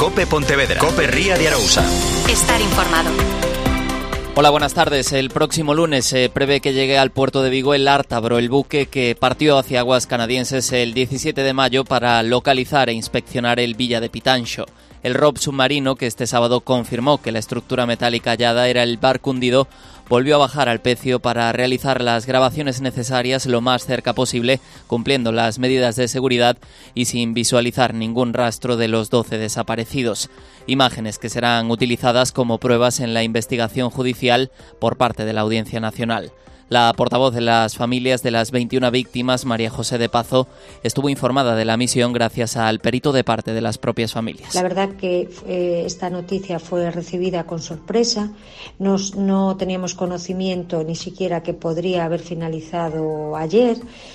COPE Pontevedra. COPE Ría de Arousa. Estar informado. Hola, buenas tardes. El próximo lunes se prevé que llegue al puerto de Vigo el Ártabro, el buque que partió hacia aguas canadienses el 17 de mayo para localizar e inspeccionar el Villa de Pitanxo. El ROV submarino, que este sábado confirmó que la estructura metálica hallada era el barco hundido, volvió a bajar al pecio para realizar las grabaciones necesarias lo más cerca posible, cumpliendo las medidas de seguridad y sin visualizar ningún rastro de los 12 desaparecidos. Imágenes que serán utilizadas como pruebas en la investigación judicial por parte de la Audiencia Nacional. La portavoz de las familias de las 21 víctimas, María José de Pazo, estuvo informada de la misión gracias al perito de parte de las propias familias. La verdad que esta noticia fue recibida con sorpresa. No teníamos conocimiento ni siquiera que podría haber finalizado ayer.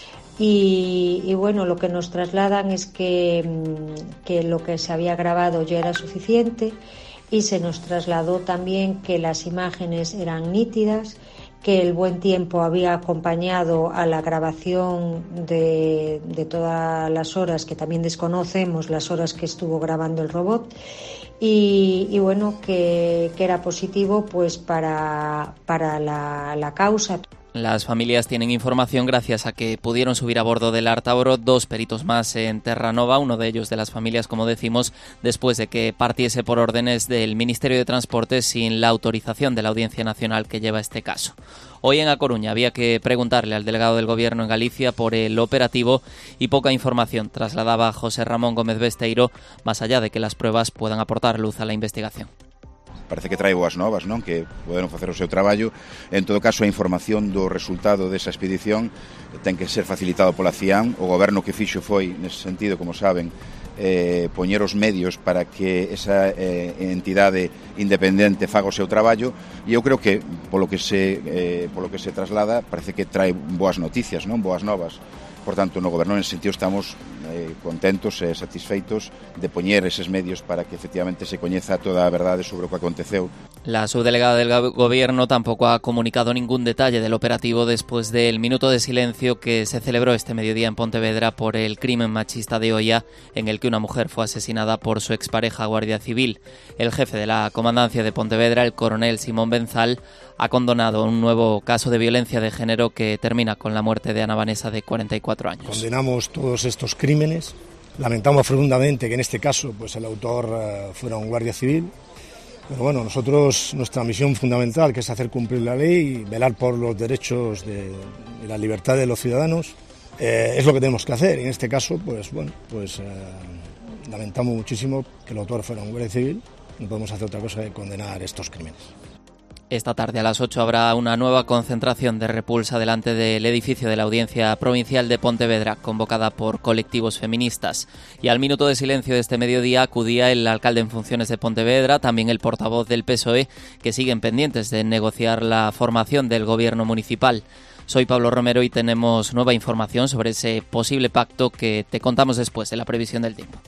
Y bueno, lo que nos trasladan es que lo que se había grabado ya era suficiente, y se nos trasladó también que las imágenes eran nítidas, que el buen tiempo había acompañado a la grabación de todas las horas, que también desconocemos las horas que estuvo grabando el robot, y bueno, que era positivo pues para la causa. Las familias tienen información gracias a que pudieron subir a bordo del Ártabro 2 peritos más en Terranova, uno de ellos de las familias, como decimos, después de que partiese por órdenes del Ministerio de Transportes sin la autorización de la Audiencia Nacional que lleva este caso. Hoy en A Coruña había que preguntarle al delegado del Gobierno en Galicia por el operativo y poca información trasladaba José Ramón Gómez Besteiro, más allá de que las pruebas puedan aportar luz a la investigación. Parece que trae boas novas, non? Que poderon facer o seu traballo. En todo caso, a información do resultado desa expedición ten que ser facilitado pola CIAM. O goberno que fixo foi, nese sentido, como saben, poñer os medios para que esa entidade independente faga o seu traballo, e eu creo que polo que se traslada parece que trae boas noticias, non? Boas novas. Por tanto, no goberno, en ese sentido, estamos contentos e satisfeitos de poñer eses medios para que efectivamente se coñeza toda a verdade sobre o que aconteceu. La subdelegada del Gobierno tampoco ha comunicado ningún detalle del operativo después del minuto de silencio que se celebró este mediodía en Pontevedra por el crimen machista de Oia, en el que una mujer fue asesinada por su expareja guardia civil. El jefe de la comandancia de Pontevedra, el coronel Simón Benzal, ha condonado un nuevo caso de violencia de género que termina con la muerte de Ana Vanessa, de 44 años. Condenamos todos estos crímenes. Lamentamos profundamente que en este caso pues el autor fuera un guardia civil. Pero bueno, nosotros, nuestra misión fundamental, que es hacer cumplir la ley y velar por los derechos de la libertad de los ciudadanos, es lo que tenemos que hacer. Y en este caso, pues bueno, lamentamos muchísimo que el autor fuera un guardia civil. No podemos hacer otra cosa que condenar estos crímenes. Esta tarde a las 8 habrá una nueva concentración de repulsa delante del edificio de la Audiencia Provincial de Pontevedra, convocada por colectivos feministas. Y al minuto de silencio de este mediodía acudía el alcalde en funciones de Pontevedra, también el portavoz del PSOE, que siguen pendientes de negociar la formación del gobierno municipal. Soy Pablo Romero y tenemos nueva información sobre ese posible pacto que te contamos después de la previsión del tiempo.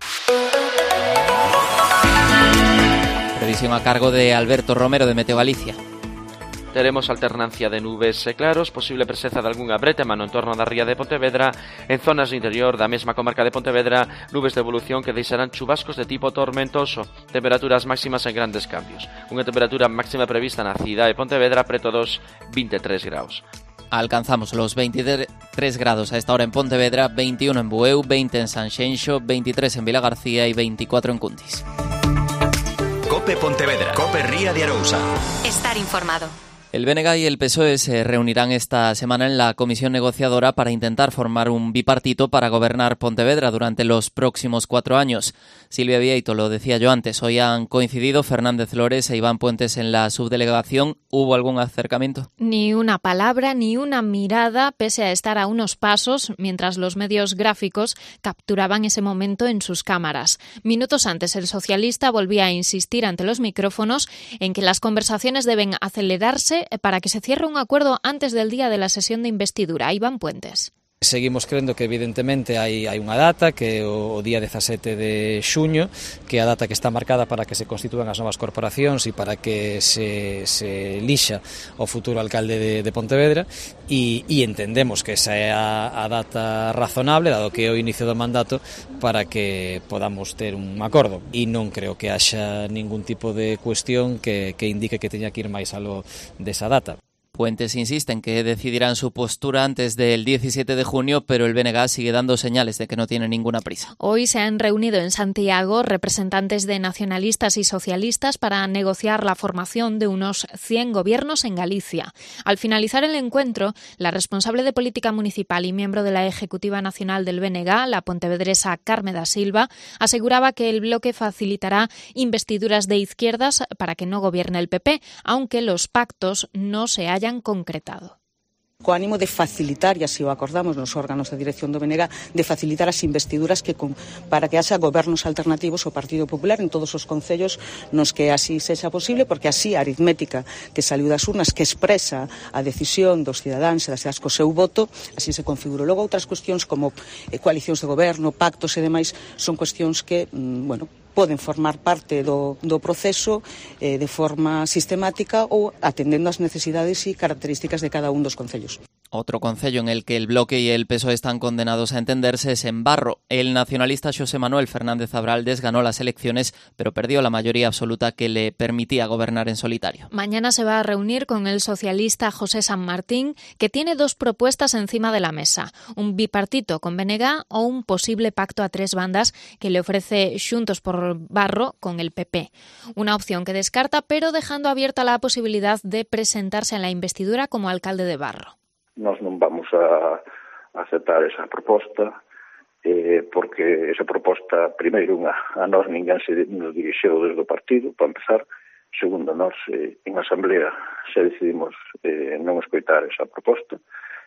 Previsión a cargo de Alberto Romero de Meteo Galicia. Teremos alternancia de nubes e claros, posible presenza de algunha brétema no entorno da ría de Pontevedra. En zonas do interior da mesma comarca de Pontevedra, nubes de evolución que deixarán chubascos de tipo tormentoso. Temperaturas máximas en grandes cambios. Unha temperatura máxima prevista na cidade de Pontevedra preto dos 23 graus. Alcanzamos los 23 grados a esta hora en Pontevedra, 21 en Bueu, 20 en Sanxenxo, 23 en Vilagarcía y 24 en Cuntis. COPE Pontevedra. COPE Ría de Arousa. Estar informado. El BNG y el PSOE se reunirán esta semana en la comisión negociadora para intentar formar un bipartito para gobernar Pontevedra durante los próximos 4 años. Silvia Vieito, lo decía yo antes, hoy han coincidido Fernández Lores e Iván Puentes en la subdelegación. ¿Hubo algún acercamiento? Ni una palabra, ni una mirada, pese a estar a unos pasos, mientras los medios gráficos capturaban ese momento en sus cámaras. Minutos antes, el socialista volvía a insistir ante los micrófonos en que las conversaciones deben acelerarse para que se cierre un acuerdo antes del día de la sesión de investidura. Iván Puentes. Seguimos crendo que evidentemente hai unha data, que é o día 17 de xuño, que é a data que está marcada para que se constitúan as novas corporacións e para que se elixa o futuro alcalde de Pontevedra, e entendemos que esa é a data razonable, dado que é o inicio do mandato, para que podamos ter un acordo, e non creo que haxa ningún tipo de cuestión que indique que teña que ir máis aló desa data. Puentes insiste en que decidirán su postura antes del 17 de junio, pero el BNG sigue dando señales de que no tiene ninguna prisa. Hoy se han reunido en Santiago representantes de nacionalistas y socialistas para negociar la formación de unos 100 gobiernos en Galicia. Al finalizar el encuentro, la responsable de política municipal y miembro de la Ejecutiva Nacional del BNG, la pontevedresa Carme da Silva, aseguraba que el bloque facilitará investiduras de izquierdas para que no gobierne el PP, aunque los pactos no se hayan concretado. Co ánimo de facilitar, e así o acordamos nos órganos de dirección do BNG, de facilitar as investiduras para que haxa gobernos alternativos ao Partido Popular en todos os concellos nos que así sexa posible, porque así a aritmética que saliu das urnas, que expresa a decisión dos cidadáns e das cidadás co seu voto, así se configurou. Logo outras cuestións como coalicións de goberno, pactos e demais, son cuestións que, poden formar parte do proceso de forma sistemática ou atendendo ás necesidades e características de cada un dos concellos. Otro concello en el que el bloque y el PSOE están condenados a entenderse es en Barro. El nacionalista Xosé Manuel Fernández Abraldes ganó las elecciones, pero perdió la mayoría absoluta que le permitía gobernar en solitario. Mañana se va a reunir con el socialista José San Martín, que tiene dos propuestas encima de la mesa: un bipartito con BNG o un posible pacto a tres bandas que le ofrece Xuntos por Barro con el PP. Una opción que descarta, pero dejando abierta la posibilidad de presentarse en la investidura como alcalde de Barro. Nós non vamos a aceptar esa proposta porque esa proposta, primeiro, a nós ninguén se nos dirixeu desde o partido, para empezar. Segundo, nós en asamblea xa decidimos non escoitar esa proposta.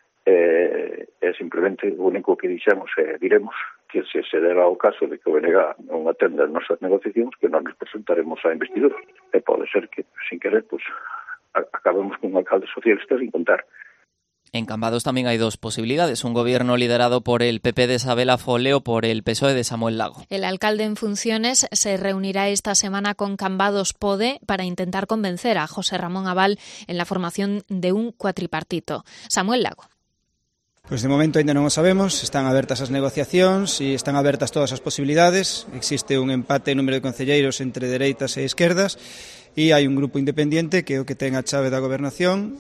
Simplemente o único que dixemos diremos que se dera o caso de que o BNG non atenda as nosas negociacións, que non nos presentaremos á investidura. E pode ser que, sin querer, acabemos con un alcalde socialista sin contar. En Cambados también hay dos posibilidades: un gobierno liderado por el PP de Sabela Fole o por el PSOE de Samuel Lago. El alcalde en funciones se reunirá esta semana con Cambados Pode para intentar convencer a José Ramón Abal en la formación de un cuatripartito. Samuel Lago. Pois de momento ainda non o sabemos, están abertas as negociacións e están abertas todas as posibilidades. Existe un empate en número de concelleiros entre dereitas e esquerdas e hai un grupo independiente que é o que ten a chave da gobernación.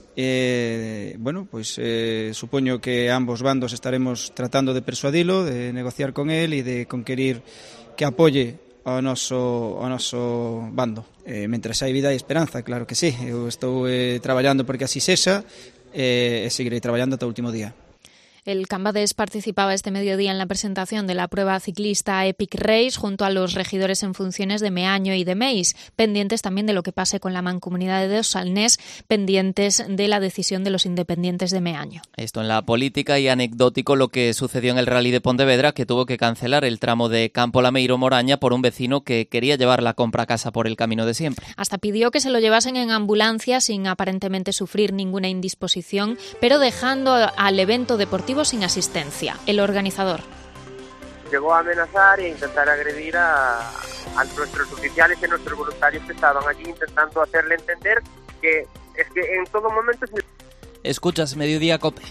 Supoño que ambos bandos estaremos tratando de persuadilo, de negociar con él e de conquerir que apoie ao noso bando. Mentres hai vida e esperanza, claro que sí. Eu estou traballando porque así sexa e seguirei traballando ata o último día. El Cambados participaba este mediodía en la presentación de la prueba ciclista Epic Race junto a los regidores en funciones de Meaño y de Meis, pendientes también de lo que pase con la mancomunidad de Salnés, pendientes de la decisión de los independientes de Meaño. Esto en la política, y anecdótico lo que sucedió en el Rally de Pontevedra, que tuvo que cancelar el tramo de Campo Lameiro-Moraña por un vecino que quería llevar la compra a casa por el camino de siempre. Hasta pidió que se lo llevasen en ambulancia sin aparentemente sufrir ninguna indisposición, pero dejando al evento deportivo sin asistencia. El organizador llegó a amenazar e intentar agredir a nuestros oficiales y a nuestros voluntarios que estaban allí, intentando hacerle entender que es que en todo momento... Escuchas Mediodía Cope.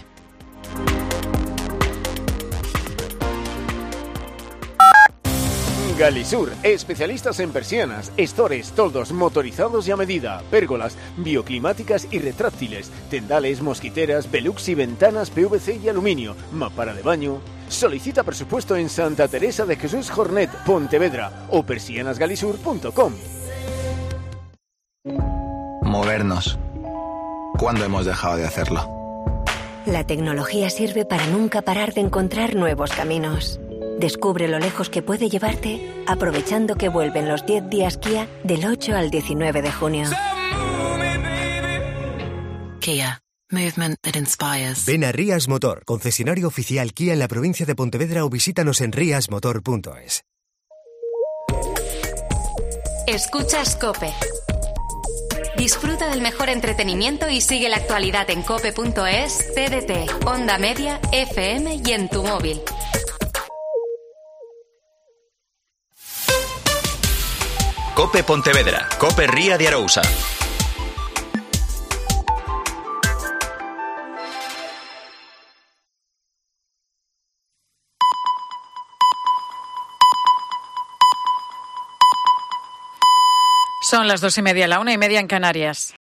Galisur, especialistas en persianas, estores, toldos motorizados y a medida, pérgolas, bioclimáticas y retráctiles, tendales, mosquiteras, velux y ventanas PVC y aluminio, mampara de baño. Solicita presupuesto en Santa Teresa de Jesús Jornet, Pontevedra o persianasgalisur.com. Movernos. ¿Cuándo hemos dejado de hacerlo? La tecnología sirve para nunca parar de encontrar nuevos caminos. Descubre lo lejos que puede llevarte aprovechando que vuelven los 10 días Kia del 8 al 19 de junio. Kia. Movement that inspires. Ven a Rías Motor, concesionario oficial Kia en la provincia de Pontevedra, o visítanos en riasmotor.es. Escuchas COPE. Disfruta del mejor entretenimiento y sigue la actualidad en cope.es, TDT, Onda Media, FM y en tu móvil. Cope Pontevedra, Cope Ría de Arousa. Son las 2:30, la 1:30 en Canarias.